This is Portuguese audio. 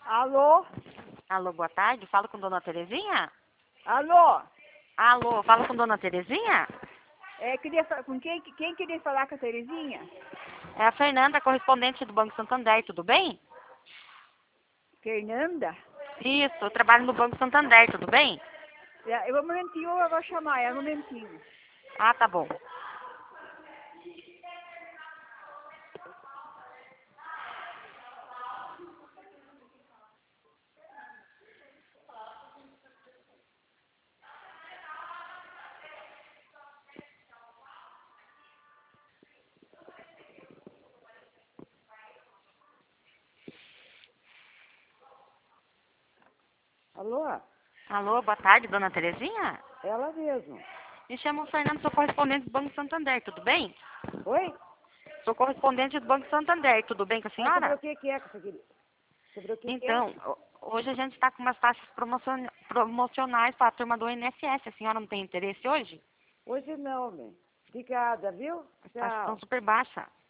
Alô? Alô, boa tarde. Falo com Dona Terezinha? Alô? Alô, falo com Dona Terezinha? Com quem queria falar com a Terezinha? É a Fernanda, correspondente do Banco Santander, tudo bem? Fernanda? Isso, eu trabalho no Banco Santander, tudo bem? Um momentinho, eu vou chamar ela, um momentinho. Ah, tá bom. Alô? Alô, boa tarde, Dona Terezinha? Ela mesmo. Me chamo Fernanda, sou correspondente do Banco Santander, tudo bem? Oi? Sou correspondente do Banco Santander, tudo bem com a Ah, sobre senhora? o que é que você queria? Sobre o que é? Então, hoje a gente está com umas taxas promocionais para a turma do INSS. A senhora não tem interesse hoje? Hoje não, né? Obrigada, viu? As taxas estão Tchau. super baixas.